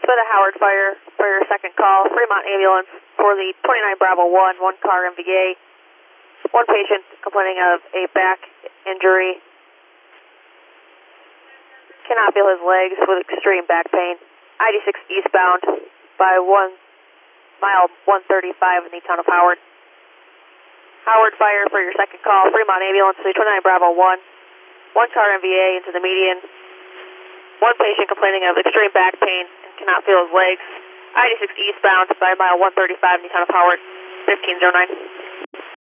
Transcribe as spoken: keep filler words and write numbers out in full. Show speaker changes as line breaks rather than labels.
for the Howard Fire for your second call. Fremont ambulance for the twenty-nine Bravo one, one car M V A. One patient complaining of a back injury. Cannot feel his legs with extreme back pain. I D six eastbound by one mile one thirty-five in the town of Howard. Howard Fire for your second call. Fremont ambulance for the twenty-nine Bravo one, one car M V A into the median. One patient complaining of extreme back pain and cannot feel his legs. I D six eastbound by mile one thirty-five in the town of Howard, fifteen oh nine.